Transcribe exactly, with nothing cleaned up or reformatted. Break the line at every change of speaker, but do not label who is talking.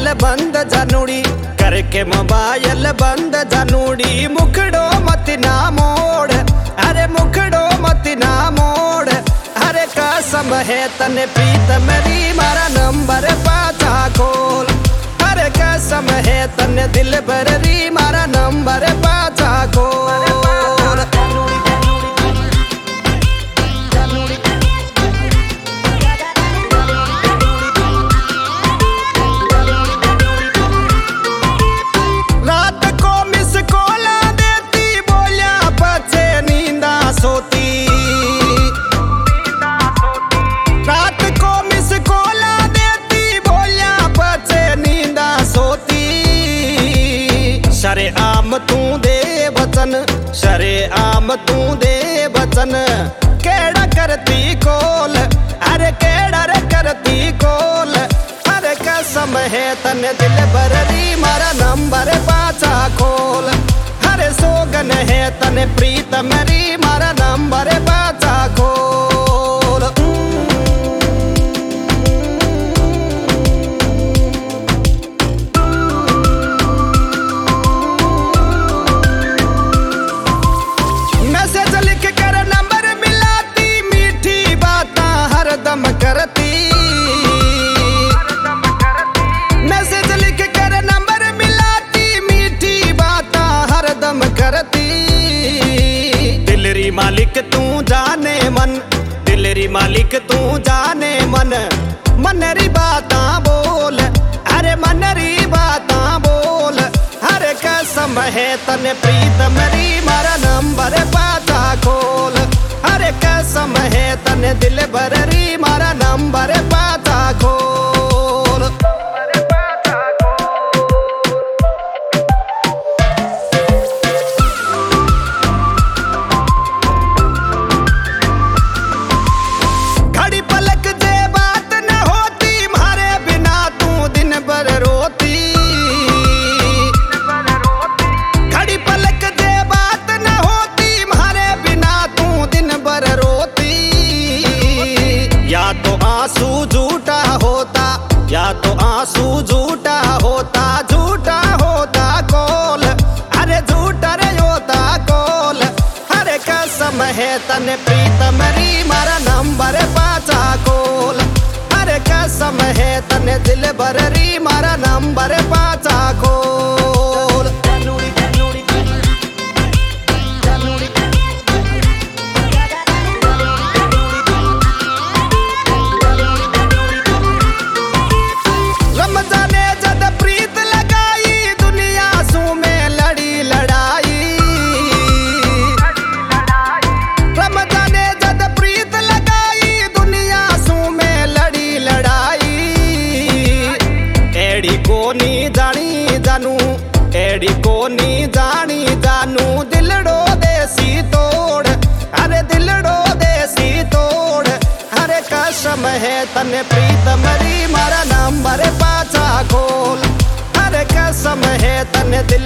Mobile बंद जानूड़ी करके mobile बंद जानूड़ी मुखड़ो मत ना मोड़ अरे मुखड़ो मत ना मोड़ अरे कसम है तने प्रीत मेरी मारा नंबर पाचा खोल अरे कसम है तने दिल भरी मारा नंबर पाचा खोल। शरे आम तू दे वचन शरे आम तू दे वचन केड़ा करती कोल अरे केड़ा रे करती कोल अरे कसम है तने दिल भरी मारा नंबर पाचा खोल अरे सोगन है तने प्रीत मेरी मारा नंबर पाचा खोल। करती मैसेज लिख कर नंबर मिलाती मीठी बात हरदम करती दिलरी मालिक तू जाने मन दिलरी मालिक तू जाने मन मनरी बाता बोल अरे मनरी बाता बोल अरे कसम है तने प्रीत मेरी मारा नंबर पाचा खोल अरे कसम है तने दिल भरी मारा नंबर पाचा खोल। घड़ी पलक जे बात न होती मारे बिना तू दिन भर रोती घड़ी पलक जे बात न होती मारे बिना तू दिन भर रोती या तो आंसू झूठा होता या तो आंसू झूठा होता झूठा होता कोल अरे झूठा रे होता कोल अरे कसम है तने प्रीत मेरी मारा नंबर पाचा खोल अरे कसम है तने दिल भरी मारा नंबर पाचा खोल। रमजाने जद प्रीत लगाई दुनिया सू में लड़ी लड़ाई रमजाने जद प्रीत लगाई दुनिया सू में लड़ी लड़ाई एड़ी को नी जानी जानू एड़ी को नी जानी जानू दिलड़ो देसी तोड़ अरे दिलड़ो देसी तोड़ अरे कसम है तने प्रीत मेरी मारा नंबर पाचा खोल अरे कसम है तने दिल